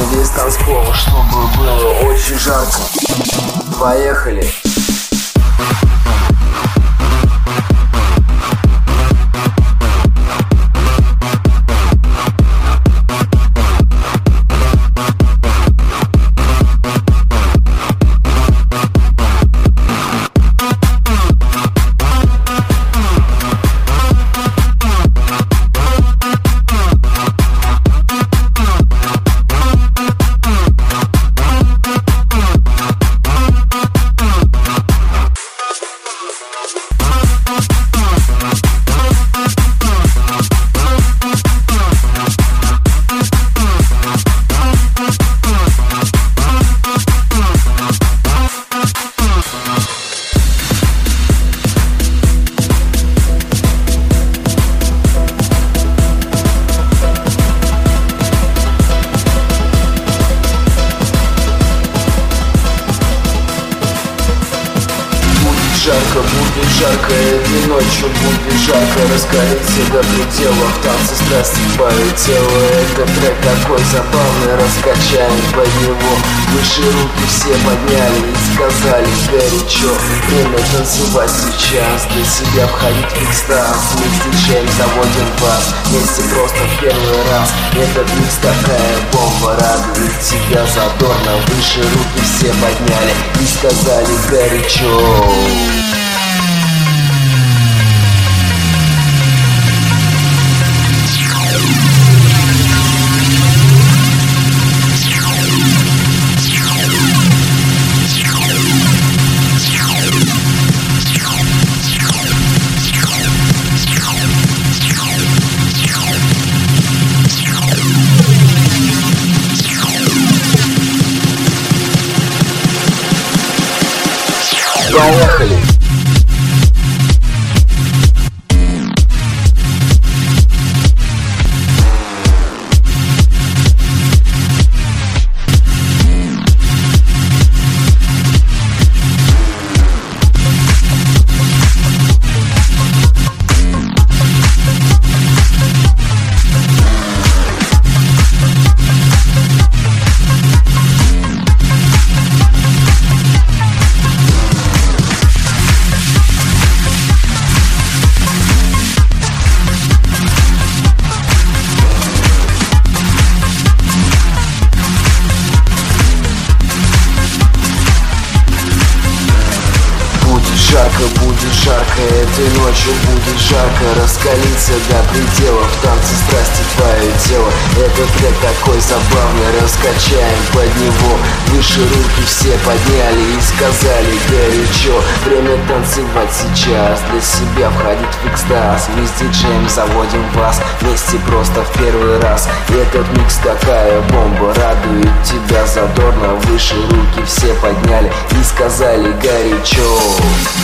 весь танцпол, чтобы было очень жарко. Поехали! Жарко, будет жарко, этой ночью будет жарко. Раскалиться до предела, в танце страсти твое тело. Это трек такой забавный, раскачаем под него. Выше руки все подняли и сказали горячо. Время танцевать сейчас, для себя входить в экстаз. Мы с диджеем заводим вас, вместе просто в первый раз. Этот микс такая бомба, радует тебя задорно. Выше руки все подняли и сказали горячо. Поехали! Жарко, будет жарко, этой ночью будет жарко. Раскалиться до предела, в танце страсти твое тело. Этот трек такой забавный, раскачаем под него. Выше руки все подняли и сказали горячо. Время танцевать сейчас, для себя входить в экстаз. Мы с диджеем заводим вас, вместе просто в первый раз. Этот микс такая бомба, радует тебя задорно. Выше руки все подняли и сказали горячо.